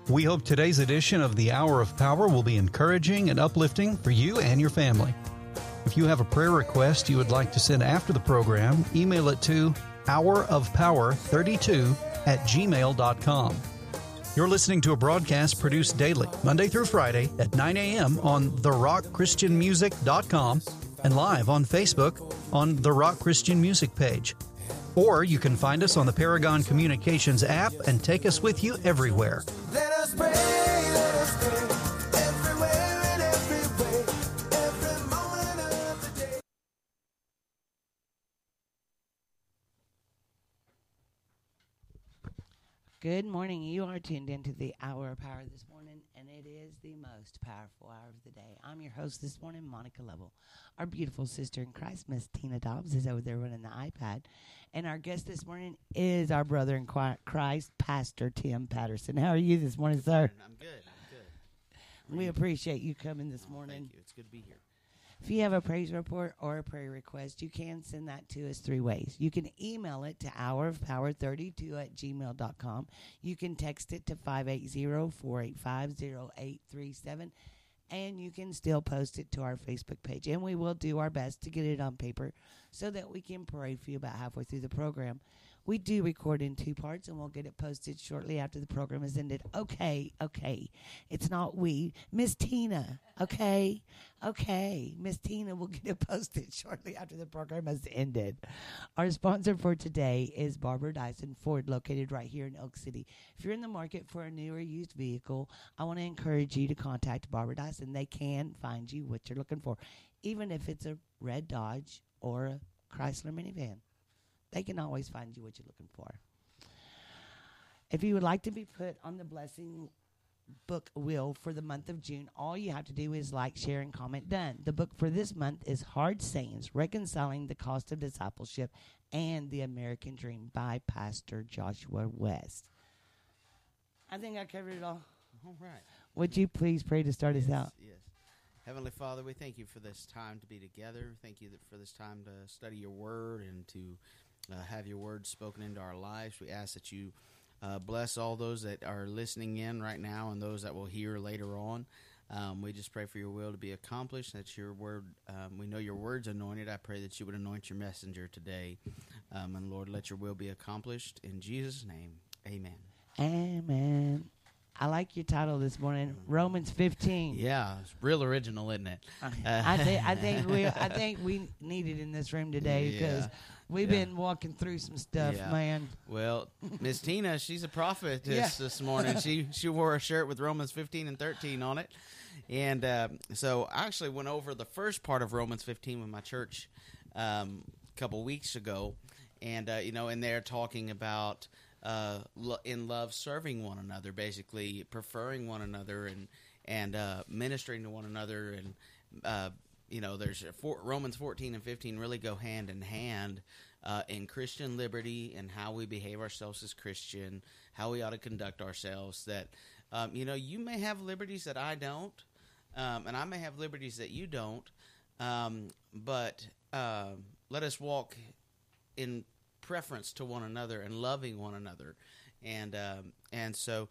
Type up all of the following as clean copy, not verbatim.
We hope today's edition of the Hour of Power will be encouraging and uplifting for you and your family. If you have a prayer request you would like to send after the program, email it to hourofpower32@gmail.com. You're listening to a broadcast produced daily, Monday through Friday at 9 a.m. on therockchristianmusic.com and live on Facebook on the Rock Christian Music page. Or you can find us on the Paragon Communications app and take us with you everywhere. Let us pray, everywhere and every way, every moment of the day. Good morning. You are tuned into the Hour of Power this morning, and it is the most powerful hour of the day. I'm your host this morning, Monica Lovell. Our beautiful sister in Christ, Miss Tina Dobbs, is over there running the iPad. And our guest this morning is our brother in Christ, Pastor Tim Patterson. How are you this morning, sir? I'm good. We appreciate you coming this morning. Thank you. It's good to be here. If you have a praise report or a prayer request, you can send that to us 3 ways. You can email it to hourofpower32@gmail.com. You can text it to 580-485-0837. And you can still post it to our Facebook page. And we will do our best to get it on paper so that we can pray for you about halfway through the program. We do record in 2 parts, and we'll get it posted shortly after the program is ended. Okay. It's not we. Miss Tina. Okay. Miss Tina will get it posted shortly after the program has ended. Our sponsor for today is Barbara Dyson Ford, located right here in Elk City. If you're in the market for a new or used vehicle, I want to encourage you to contact Barbara Dyson. They can find you what you're looking for, even if it's a red Dodge or a Chrysler minivan. They can always find you what you're looking for. If you would like to be put on the blessing book wheel for the month of June, all you have to do is like, share, and comment. Done. The book for this month is Hard Sayings, Reconciling the Cost of Discipleship and the American Dream by Pastor Joshua West. I think I covered it all. All right. Would you please pray to start us out? Yes. Heavenly Father, we thank you for this time to be together. Thank you for this time to study your word and to have your word spoken into our lives. We ask that you bless all those that are listening in right now and those that will hear later on. We just pray for your will to be accomplished, that your word, we know your word's anointed. I pray that you would anoint your messenger today. And Lord, let your will be accomplished. In Jesus' name, amen. Amen. I like your title this morning, Romans 15. Yeah, it's real original, isn't it? I think we need it in this room today because we've been walking through some stuff, man. Well, Miss Tina, she's a prophetess this morning. She wore a shirt with Romans 15 and 13 on it. And so I actually went over the first part of Romans 15 with my church a couple weeks ago. And, and they're talking about in love serving one another, basically preferring one another and ministering to one another. And, there's Romans 14 and 15 really go hand in hand in Christian liberty and how we behave ourselves as Christian, how we ought to conduct ourselves. That, you may have liberties that I don't, and I may have liberties that you don't, but let us walk in preference to one another and loving one another. And so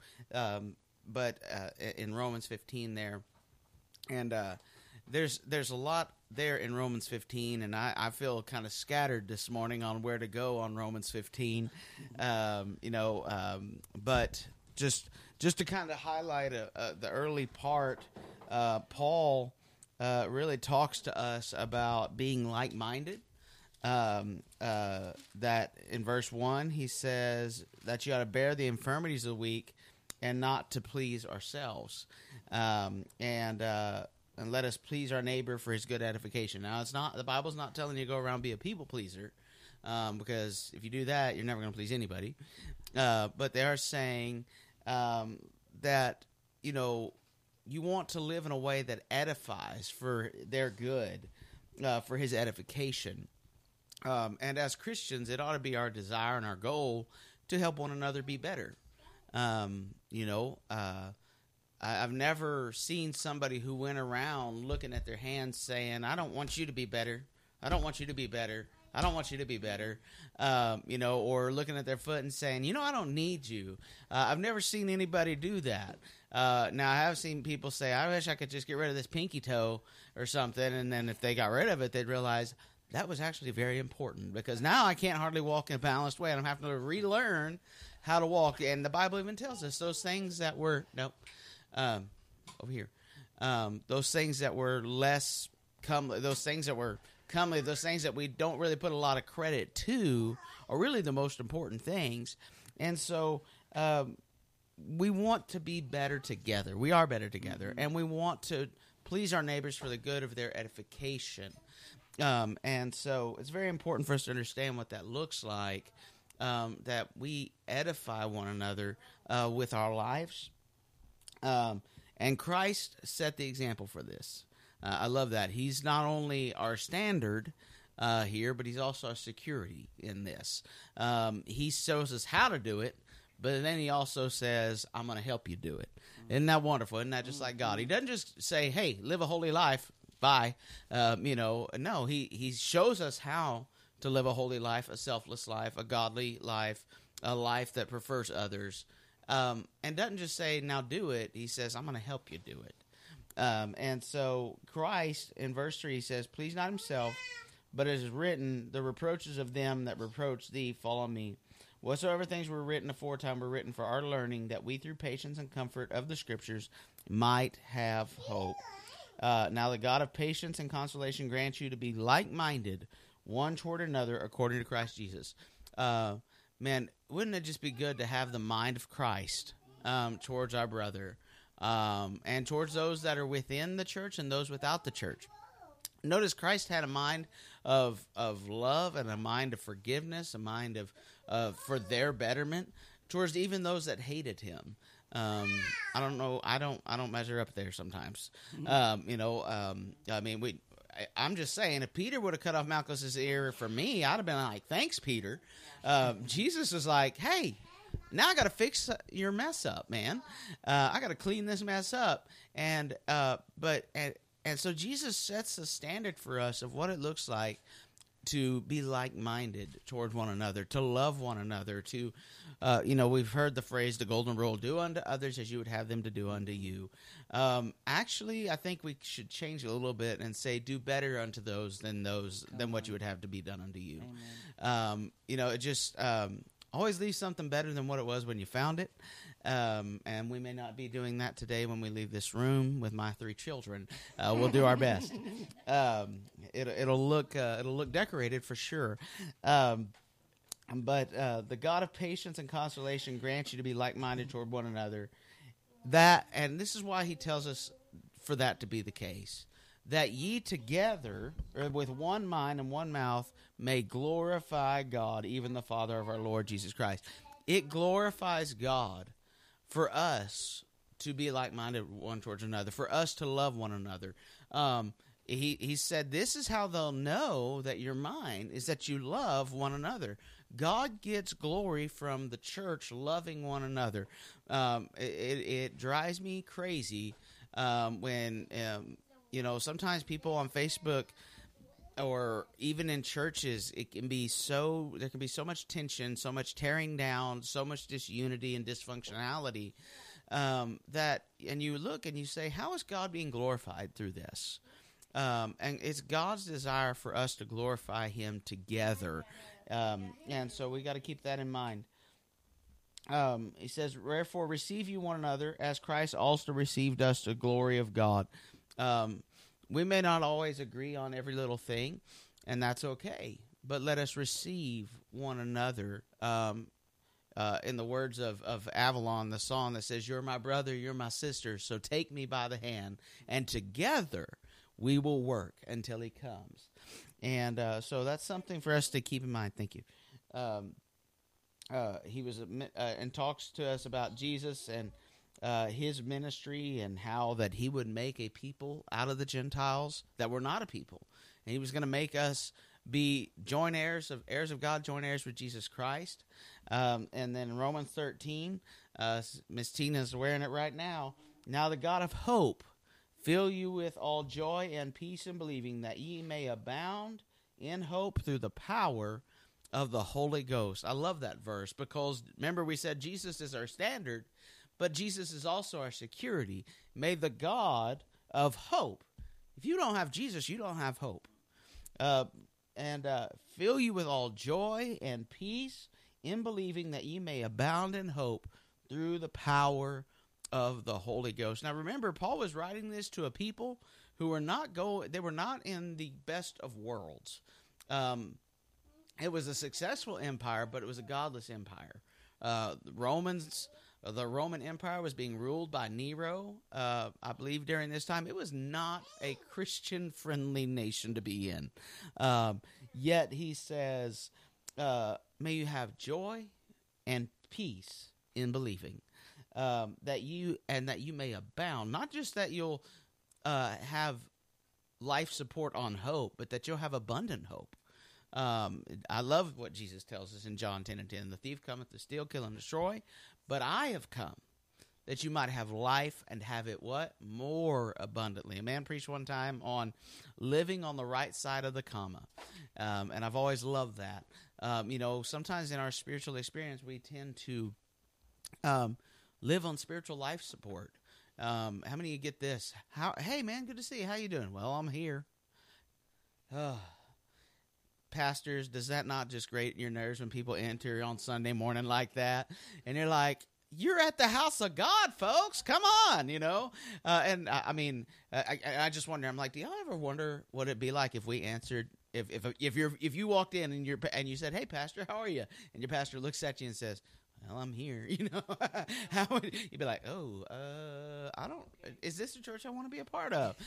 in Romans 15 there, and there's a lot there in Romans 15, and I feel kind of scattered this morning on where to go on Romans 15, but just to kind of highlight the early part, Paul really talks to us about being like-minded. That in verse 1, he says that you ought to bear the infirmities of the weak and not to please ourselves. And let us please our neighbor for his good edification. Now, the Bible's not telling you to go around and be a people pleaser, because if you do that, you're never going to please anybody. But they are saying that, you want to live in a way that edifies for their good, for his edification. And as Christians, it ought to be our desire and our goal to help one another be better. I've never seen somebody who went around looking at their hands saying, I don't want you to be better. I don't want you to be better. I don't want you to be better. Or looking at their foot and saying, I don't need you. I've never seen anybody do that. Now, I have seen people say, I wish I could just get rid of this pinky toe or something. And then if they got rid of it, they'd realize that was actually very important, because now I can't hardly walk in a balanced way, and I'm having to relearn how to walk. And the Bible even tells us those things that were, over here. Those things that were less comely, those things that were comely, those things that we don't really put a lot of credit to are really the most important things. And so we want to be better together. We are better together. And we want to please our neighbors for the good of their edification. And so it's very important for us to understand what that looks like, that we edify one another with our lives. And Christ set the example for this. I love that. He's not only our standard here, but he's also our security in this. He shows us how to do it, but then he also says, I'm going to help you do it. Isn't that wonderful? Isn't that just like God? He doesn't just say, hey, live a holy life. Bye. No, he shows us how to live a holy life, a selfless life, a godly life, a life that prefers others. And doesn't just say, now do it. He says, I'm going to help you do it. And so Christ, in verse 3, he says, please not himself, but it is written, the reproaches of them that reproach thee fall on me. Whatsoever things were written aforetime were written for our learning, that we through patience and comfort of the Scriptures might have hope. Now the God of patience and consolation grant you to be like-minded, one toward another, according to Christ Jesus. Man, wouldn't it just be good to have the mind of Christ towards our brother, and towards those that are within the church and those without the church? Notice Christ had a mind of love and a mind of forgiveness, a mind of for their betterment towards even those that hated him. I don't know. I don't measure up there sometimes. I'm just saying, if Peter would have cut off Malchus's ear for me, I'd have been like, thanks, Peter. Jesus was like, hey, now I got to fix your mess up, man. I got to clean this mess up. And so Jesus sets the standard for us of what it looks like to be like-minded towards one another, to love one another, to, we've heard the phrase, the golden rule, do unto others as you would have them to do unto you. Actually, I think we should change it a little bit and say, do better unto those than what you would have to be done unto you. It just always leaves something better than what it was when you found it. And we may not be doing that today when we leave this room with my 3 children. We'll do our best. It'll look decorated for sure. But the God of patience and consolation grants you to be like-minded toward one another. And this is why he tells us for that to be the case, that ye together, or with one mind and one mouth, may glorify God, even the Father of our Lord Jesus Christ. It glorifies God for us to be like-minded one towards another, for us to love one another. He said, this is how they'll know that you're mine, is that you love one another. God gets glory from the church loving one another. It drives me crazy when, sometimes people on Facebook or even in churches, there can be so much tension, so much tearing down, so much disunity and dysfunctionality and you look and you say, how is God being glorified through this? And it's God's desire for us to glorify him together. And so we got to keep that in mind. He says, wherefore receive you one another as Christ also received us to glory of God. We may not always agree on every little thing, and that's okay. But let us receive one another. In the words of Avalon, the song that says, you're my brother, you're my sister, so take me by the hand, and together we will work until he comes. And so that's something for us to keep in mind. Thank you. He was and talks to us about Jesus and his ministry and how that he would make a people out of the Gentiles that were not a people. And he was going to make us be joint heirs of God, joint heirs with Jesus Christ. And then in Romans 13, Miss Tina's wearing it right now. Now the God of hope fill you with all joy and peace in believing, that ye may abound in hope through the power of the Holy Ghost. I love that verse because remember we said Jesus is our standard, but Jesus is also our security. May the God of hope, if you don't have Jesus, you don't have hope, and fill you with all joy and peace in believing that you may abound in hope through the power of the Holy Ghost. Now remember, Paul was writing this to a people who were they were not in the best of worlds. It was a successful empire, but it was a godless empire. The Roman Empire was being ruled by Nero, I believe, during this time. It was not a Christian-friendly nation to be in. Yet he says, may you have joy and peace in believing, that you may abound. Not just that you'll have life support on hope, but that you'll have abundant hope. I love what Jesus tells us in John 10:10. The thief cometh to steal, kill, and destroy, but I have come that you might have life and have it what? More abundantly. A man preached one time on living on the right side of the comma, and I've always loved that. Sometimes in our spiritual experience, we tend to live on spiritual life support. How many of you get this? Hey, man, good to see you. How you doing? Well, I'm here. Pastors, does that not just grate your nerves when people enter on Sunday morning like that? And you're like, you're at the house of God, folks. Come on, I just wonder. I'm like, do y'all ever wonder what it'd be like if we answered, if you walked in and you said, "Hey, pastor, how are you?" And your pastor looks at you and says, "Well, I'm here." How would you'd be like, "Oh, I don't. Is this a church I want to be a part of?"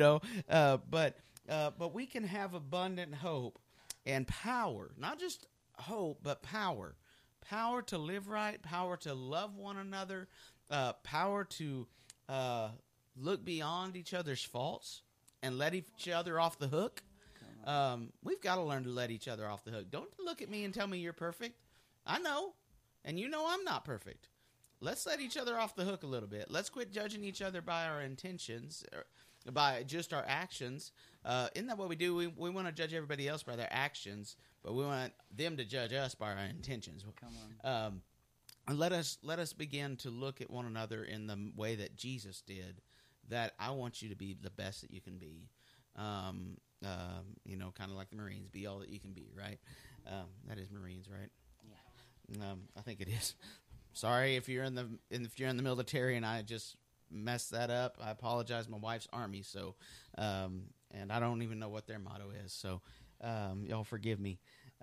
But we can have abundant hope. And power, not just hope, but power. Power to live right, power to love one another, power to look beyond each other's faults and let each other off the hook. We've got to learn to let each other off the hook. Don't look at me and tell me you're perfect. I know, and you know I'm not perfect. Let's let each other off the hook a little bit. Let's quit judging each other by our intentions, by just our actions. Isn't that what we do? We want to judge everybody else by their actions, but we want them to judge us by our intentions. Come on. And let us begin to look at one another in the way that Jesus did. That I want you to be the best that you can be. Kind of like the Marines, be all that you can be. Right? That is Marines, right? Yeah. I think it is. Sorry if you're in the military and I just messed that up. I apologize. My wife's Army, so and I don't even know what their motto is. So y'all forgive me.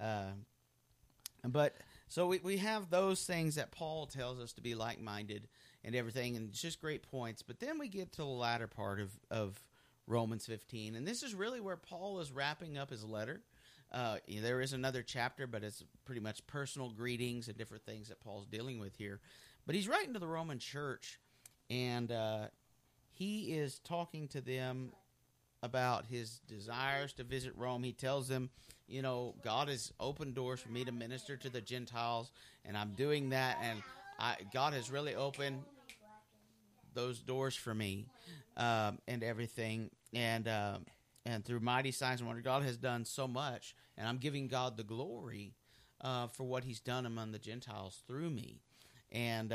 But so we have those things that Paul tells us to be like-minded and everything, and it's just great points. But then we get to the latter part of Romans 15, and this is really where Paul is wrapping up his letter. There is another chapter, but it's pretty much personal greetings and different things that Paul's dealing with here. But he's writing to the Roman church, and he is talking to them about his desires to visit Rome. He tells them, God has opened doors for me to minister to the Gentiles, and I'm doing that, and God has really opened those doors for me and everything. And through mighty signs and wonders, God has done so much, and I'm giving God the glory for what he's done among the Gentiles through me. And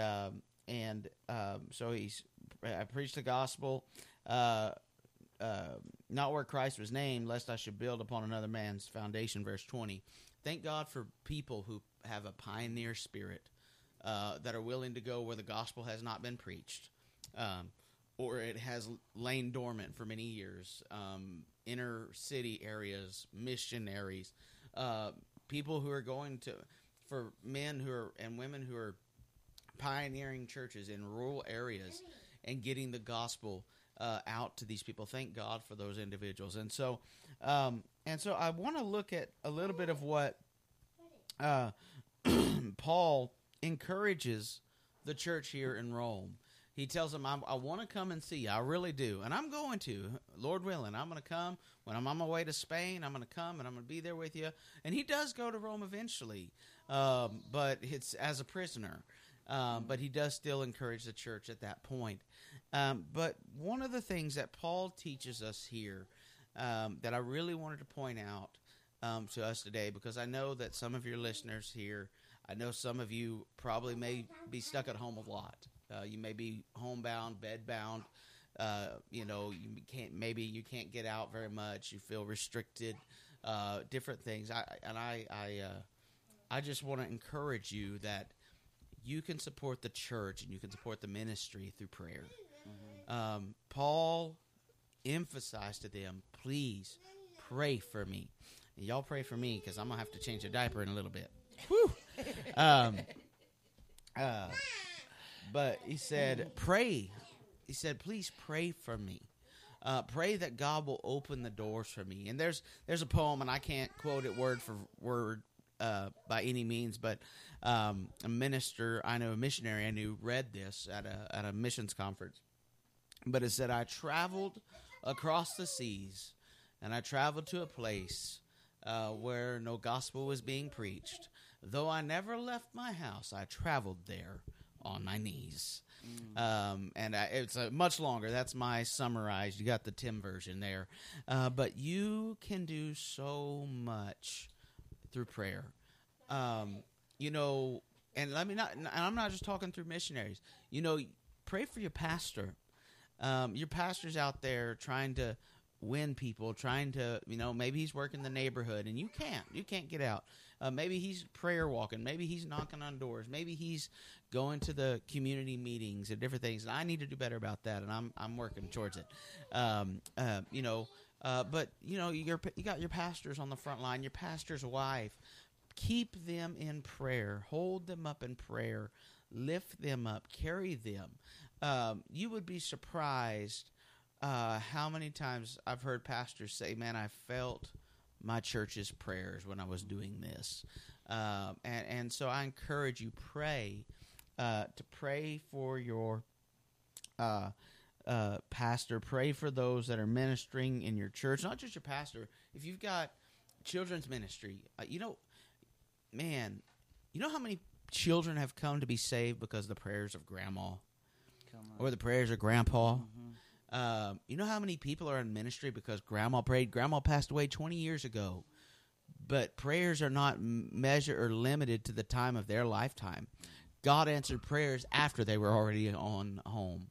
so I preached the gospel, not where Christ was named, lest I should build upon another man's foundation, verse 20. Thank God for people who have a pioneer spirit, that are willing to go where the gospel has not been preached, or it has lain dormant for many years. Inner city areas, missionaries, people who are for men and women who are pioneering churches in rural areas and getting the gospel out to these people. Thank God for those individuals. And so I want to look at a little bit of what Paul encourages the church here in Rome. He tells them, I want to come and see you. I really do. And I'm going to, Lord willing. I'm going to come. When I'm on my way to Spain, I'm going to come and I'm going to be there with you. And he does go to Rome eventually, but it's as a prisoner. But he does still encourage the church at that point. But one of the things that Paul teaches us here that I really wanted to point out to us today, because I know that some of your listeners here, I know some of you probably may be stuck at home a lot. You may be homebound, bedbound. You can't get out very much. You feel restricted. Different things. I just want to encourage you that you can support the church and you can support the ministry through prayer. Mm-hmm. Paul emphasized to them, please pray for me. And y'all pray for me, because I'm going to have to change a diaper in a little bit. Whew. But he said, pray. He said, please pray for me. Pray that God will open the doors for me. And there's a poem, and I can't quote it word for word by any means, but a missionary I knew, read this at a missions conference. But it said, I traveled across the seas, and I traveled to a place where no gospel was being preached. Though I never left my house, I traveled there on my knees. It's much longer. That's my summarized. You got the Tim version there. But you can do so much through prayer. And I'm not just talking through missionaries. Pray for your pastor. Your pastor's out there trying to win people, trying to, maybe he's working the neighborhood and you can't get out. Maybe he's prayer walking. Maybe he's knocking on doors. Maybe he's going to the community meetings and different things. And I need to do better about that, and I'm working towards it. But you got your pastors on the front line, your pastor's wife. Keep them in prayer. Hold them up in prayer. Lift them up. Carry them. You would be surprised how many times I've heard pastors say, man, I felt my church's prayers when I was doing this. And so I encourage you, pray, to pray for your pastor. Pray for those that are ministering in your church, not just your pastor. If you've got children's ministry, how many children have come to be saved because of the prayers of grandma or the prayers of grandpa? Mm-hmm. You know how many people are in ministry because grandma prayed? Grandma passed away 20 years ago. But prayers are not measured or limited to the time of their lifetime. God answered prayers after they were already on home.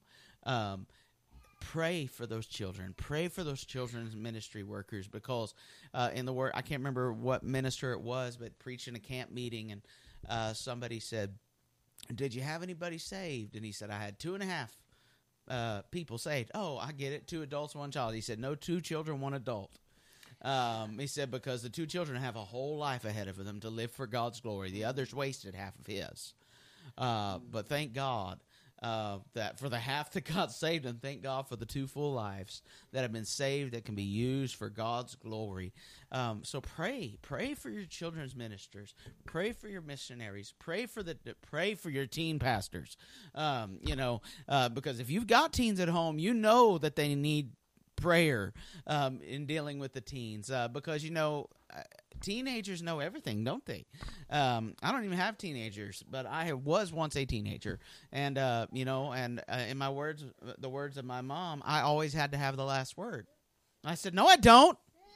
Pray for those children. Pray for those children's ministry workers, because in the Word, I can't remember what minister it was, but preaching a camp meeting, and somebody said, did you have anybody saved? And he said, I had 2.5 people saved. Oh, I get it. 2 adults, 1 child. He said, no, 2 children, 1 adult. He said, because the 2 children have a whole life ahead of them to live for God's glory. The others wasted half of his. But thank God that for the half that got saved, and thank God for the 2 full lives that have been saved that can be used for God's glory. So pray for your children's ministers, pray for your missionaries, pray for your teen pastors. Because if you've got teens at home, you know that they need prayer in dealing with the teens, because teenagers know everything, don't they? I don't even have teenagers, but I was once a teenager, and in my words, the words of my mom, I always had to have the last word. I said, no, I don't.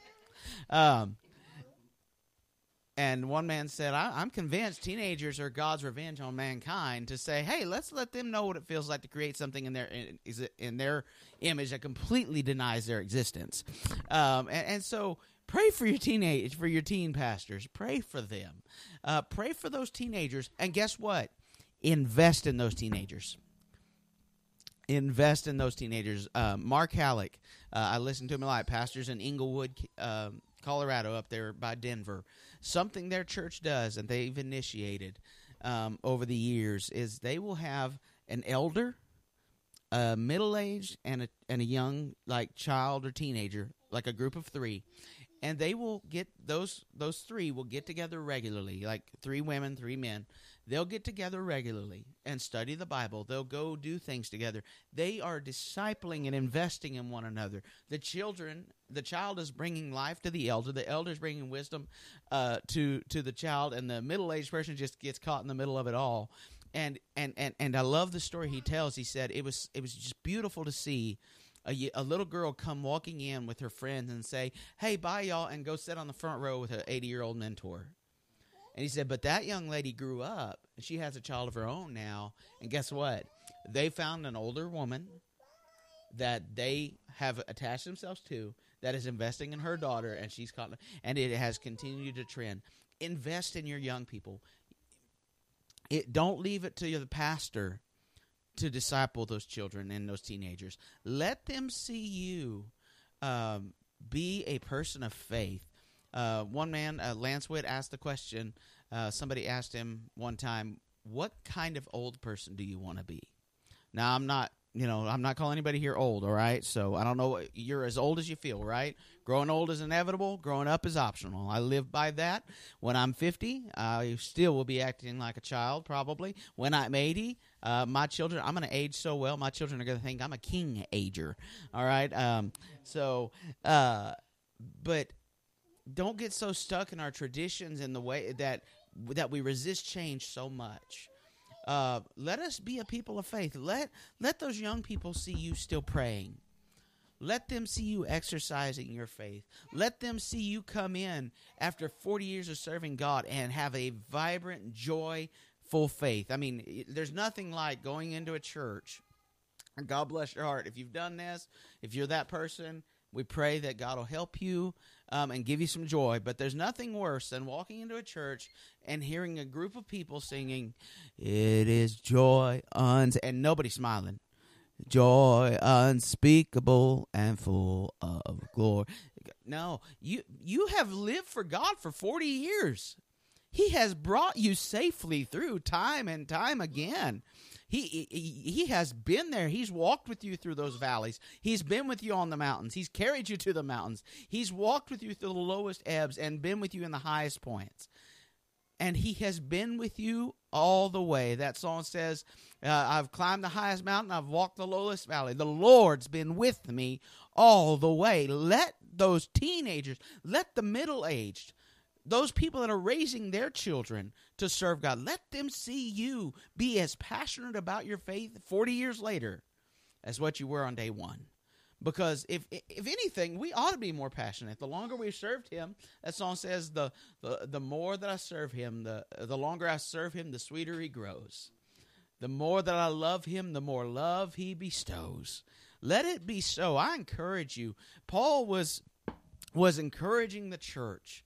And one man said, I'm convinced teenagers are God's revenge on mankind to say, hey, let's let them know what it feels like to create something in their image that completely denies their existence. And so pray for your teen pastors. Pray for them. Pray for those teenagers. And guess what? Invest in those teenagers. Invest in those teenagers. Mark Halleck, I listen to him a lot. Pastors in Inglewood, Colorado, up there by Denver. Something their church does, and they've initiated over the years, is they will have an elder, a middle-aged, and a young, like, child or teenager, like a group of 3, and they will get those 3 will get together regularly, like 3 women, 3 men. They'll get together regularly and study the Bible. They'll go do things together. They are discipling and investing in one another. The child is bringing life to the elder is bringing wisdom to the child, and the middle-aged person just gets caught in the middle of it all. And I love the story he tells. He said it was just beautiful to see a little girl come walking in with her friends and say, "Hey, bye, y'all," and go sit on the front row with her 80-year-old mentor. And he said, but that young lady grew up, and she has a child of her own now, and guess what? They found an older woman that they have attached themselves to that is investing in her daughter, and she's caught, and it has continued to trend. Invest in your young people. Don't leave it to the pastor to disciple those children and those teenagers. Let them see you be a person of faith. One man, Lance Witt, asked the question. Somebody asked him one time, "What kind of old person do you want to be?" Now, I'm not calling anybody here old, all right? So I don't know. You're as old as you feel, right? Growing old is inevitable. Growing up is optional. I live by that. When I'm 50, I still will be acting like a child, probably. When I'm 80, my children, I'm going to age so well, my children are going to think I'm a king ager, all right? But don't get so stuck in our traditions and the way that we resist change so much. Let us be a people of faith. Let those young people see you still praying. Let them see you exercising your faith. Let them see you come in after 40 years of serving God and have a vibrant, joyful faith. I mean, there's nothing like going into a church. God bless your heart. If you've done this, if you're that person, we pray that God will help you and give you some joy. But there's nothing worse than walking into a church and hearing a group of people singing, "It is joy and nobody smiling. Joy unspeakable and full of glory." No, you have lived for God for 40 years. He has brought you safely through time and time again. He has been there. He's walked with you through those valleys. He's been with you on the mountains. He's carried you to the mountains. He's walked with you through the lowest ebbs and been with you in the highest points. And he has been with you all the way. That song says, I've climbed the highest mountain, I've walked the lowest valley. The Lord's been with me all the way. Let those teenagers, let the middle-aged, those people that are raising their children to serve God, let them see you be as passionate about your faith 40 years later as what you were on day one. Because if anything, we ought to be more passionate. The longer we've served him, that song says, the more that I serve him, the longer I serve him, the sweeter he grows. The more that I love him, the more love he bestows. Let it be so. I encourage you. Paul was encouraging the church.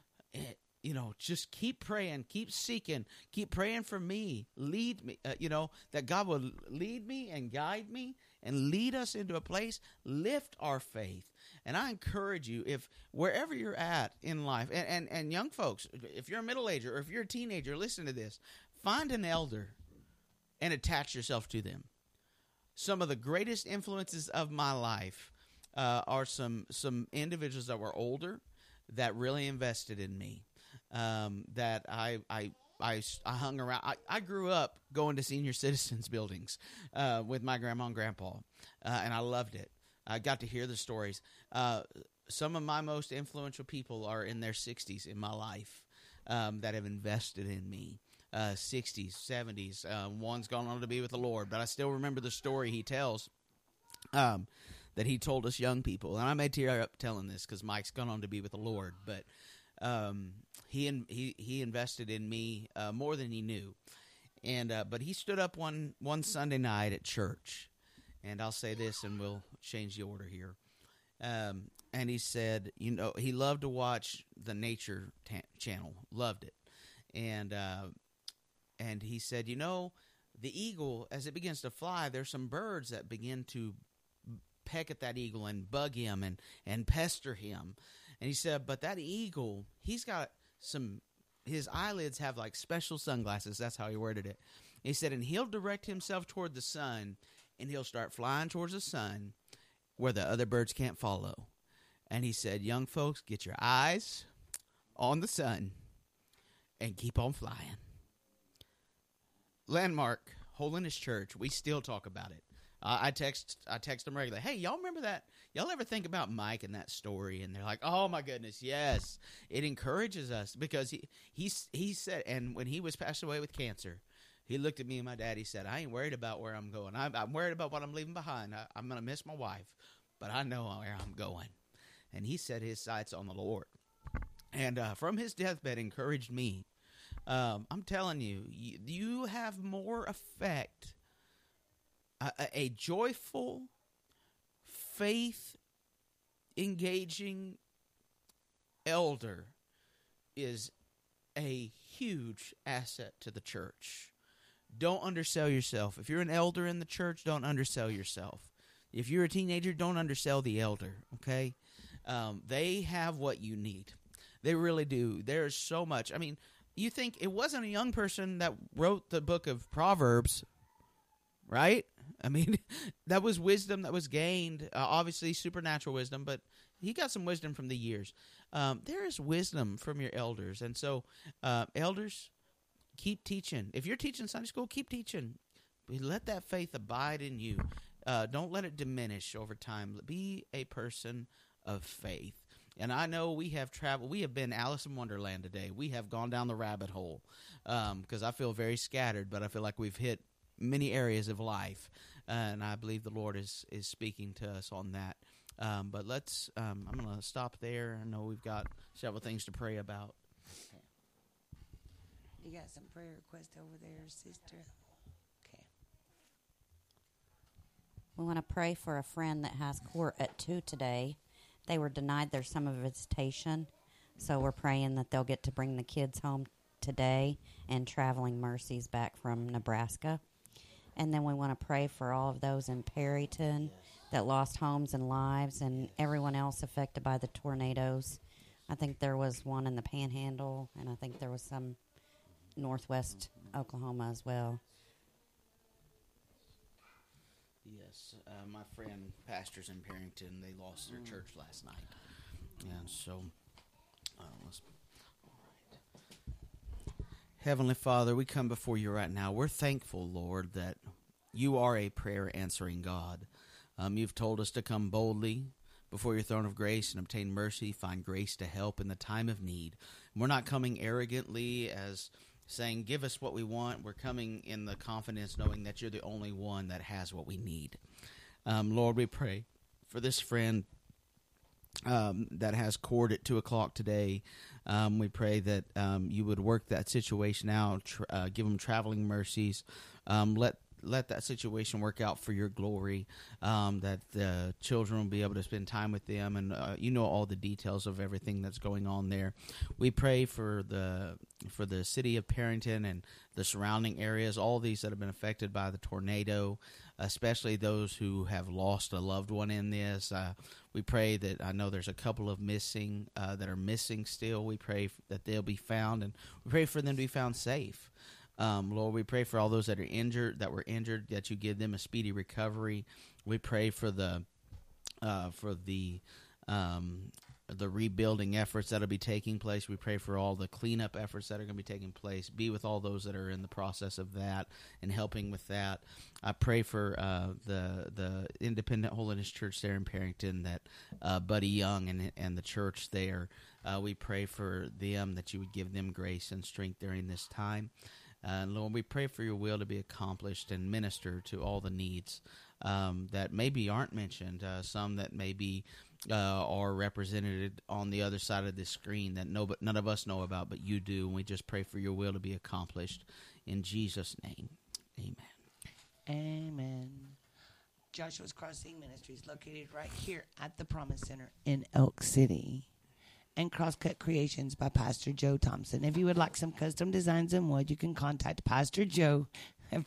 Just keep praying, keep seeking, keep praying for me. Lead me, that God will lead me and guide me and lead us into a place, lift our faith. And I encourage you, if wherever you're at in life, and young folks, if you're a middle-ager or if you're a teenager, listen to this. Find an elder and attach yourself to them. Some of the greatest influences of my life are some individuals that were older that really invested in me, that I hung around. I grew up going to senior citizens buildings with my grandma and grandpa, and I loved it. I got to hear the stories. Some of my most influential people are in their 60s in my life that have invested in me. 60s, 70s. One's gone on to be with the Lord, but I still remember the story he tells that he told us young people. And I may tear up telling this because Mike's gone on to be with the Lord, but he invested in me more than he knew. And but he stood up one Sunday night at church, and I'll say this, and we'll change the order here. And he said, he loved to watch the Nature Channel, loved it, and he said, the eagle, as it begins to fly, there's some birds that begin to peck at that eagle and bug him and pester him. And he said, but that eagle, he's got his eyelids have like special sunglasses. That's how he worded it. He said, and he'll direct himself toward the sun, and he'll start flying towards the sun where the other birds can't follow. And he said, young folks, get your eyes on the sun and keep on flying. Landmark, Holiness Church, we still talk about it. I text them regularly. Hey, y'all remember that? Y'all ever think about Mike and that story? And they're like, oh my goodness, yes. It encourages us because he said, and when he was passed away with cancer, He looked at me and my dad. He said, I ain't worried about where I'm going. I'm worried about what I'm leaving behind. I'm going to miss my wife, but I know where I'm going. And he set his sights on the Lord. And from his deathbed encouraged me. I'm telling you, you have more effect. A joyful, faith-engaging elder is a huge asset to the church. Don't undersell yourself. If you're an elder in the church, don't undersell yourself. If you're a teenager, don't undersell the elder, okay? They have what you need. They really do. There's so much. I mean, you think it wasn't a young person that wrote the book of Proverbs, right? I mean, that was wisdom that was gained, obviously supernatural wisdom, but he got some wisdom from the years. There is wisdom from your elders. And so, elders, keep teaching. If you're teaching Sunday school, keep teaching. Let that faith abide in you. Don't let it diminish over time. Be a person of faith. And I know we have traveled. We have been Alice in Wonderland today. We have gone down the rabbit hole because I feel very scattered, but I feel like we've hit many areas of life. And I believe the Lord is speaking to us on that. But let's, I'm going to stop there. I know we've got several things to pray about. You got some prayer requests over there, sister? Okay. We want to pray for a friend that has court at 2 today. They were denied their summer visitation, so we're praying that they'll get to bring the kids home today and traveling mercies back from Nebraska. And then we want to pray for all of those in Perryton that lost homes and lives and everyone else affected by the tornadoes. I think there was one in the Panhandle, and I think there was some northwest Oklahoma as well. Yes, my friend pastors in Perryton, they lost their church last night. And so, let's... Heavenly Father, we come before you right now. We're thankful, Lord, that you are a prayer-answering God. You've told us to come boldly before your throne of grace and obtain mercy, find grace to help in the time of need. We're not coming arrogantly as saying, give us what we want. We're coming in the confidence knowing that you're the only one that has what we need. Lord, we pray for this friend that has court at 2 o'clock today. We pray that you would work that situation out, give them traveling mercies, let that situation work out for your glory, that the children will be able to spend time with them, and you know all the details of everything that's going on there. We pray for the city of Perryton and the surrounding areas, all these that have been affected by the tornado, especially those who have lost a loved one in this. We pray that, I know there's a couple of missing that are missing still. We pray that they'll be found, and we pray for them to be found safe. Lord, we pray for all those that were injured, that you give them a speedy recovery. We pray for the rebuilding efforts that will be taking place. We pray for all the cleanup efforts that are going to be taking place. Be with all those that are in the process of that and helping with that. I pray for the Independent Holiness Church there in Perryton, that Buddy Young and the church there. We pray for them, that you would give them grace and strength during this time. Lord, we pray for your will to be accomplished and minister to all the needs that maybe aren't mentioned, some that maybe are represented on the other side of this screen that none of us know about, but you do. And we just pray for your will to be accomplished. In Jesus' name, amen. Amen. Joshua's Crossing Ministries, located right here at the Promise Center in Elk City. And Crosscut Creations by Pastor Joe Thompson. If you would like some custom designs in wood, you can contact Pastor Joe at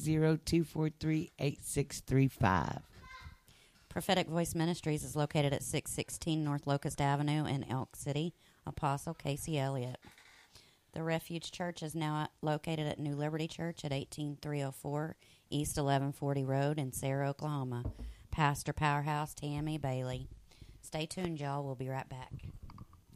580-243-8635. Prophetic Voice Ministries is located at 616 North Locust Avenue in Elk City. Apostle Casey Elliott. The Refuge Church is now located at New Liberty Church at 18304 East 1140 Road in Sarah, Oklahoma. Pastor Powerhouse Tammy Bailey. Stay tuned, y'all. We'll be right back.